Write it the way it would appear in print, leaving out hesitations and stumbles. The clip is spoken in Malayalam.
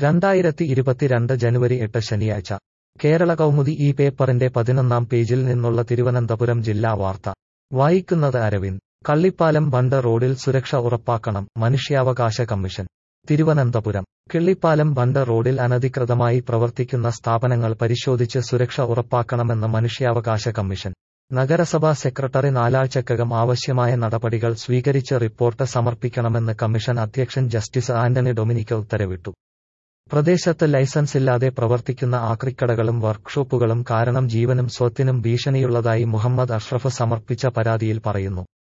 2022 ജനുവരി 8 ശനിയാഴ്ച കേരള കൗമുദി ഈ പേപ്പറിന്റെ 11-ാം പേജിൽ നിന്നുള്ള തിരുവനന്തപുരം ജില്ലാ വാർത്ത വായിക്കുന്നത് അരവിന്ദ്. കള്ളിപ്പാലം ബണ്ട് റോഡിൽ സുരക്ഷ ഉറപ്പാക്കണം, മനുഷ്യാവകാശ കമ്മീഷൻ. തിരുവനന്തപുരം. കിള്ളിപ്പാലം ബണ്ട് റോഡിൽ അനധികൃതമായി പ്രവർത്തിക്കുന്ന സ്ഥാപനങ്ങൾ പരിശോധിച്ച് സുരക്ഷ ഉറപ്പാക്കണമെന്ന് മനുഷ്യാവകാശ കമ്മീഷൻ. നഗരസഭാ സെക്രട്ടറി 4 ആഴ്ചക്കകം ആവശ്യമായ നടപടികൾ സ്വീകരിച്ച് റിപ്പോർട്ട് സമർപ്പിക്കണമെന്ന് കമ്മീഷൻ അധ്യക്ഷൻ ജസ്റ്റിസ് ആന്റണി ഡൊമിനിക് ഉത്തരവിട്ടു. പ്രദേശത്ത് ലൈസൻസില്ലാതെ പ്രവർത്തിക്കുന്ന ആക്രിക്കടകളും വർക്ക്ഷോപ്പുകളും കാരണം ജീവനും സ്വത്തിനും ഭീഷണിയുള്ളതായി മുഹമ്മദ് അഷ്റഫ് സമർപ്പിച്ച പരാതിയിൽ പറയുന്നു.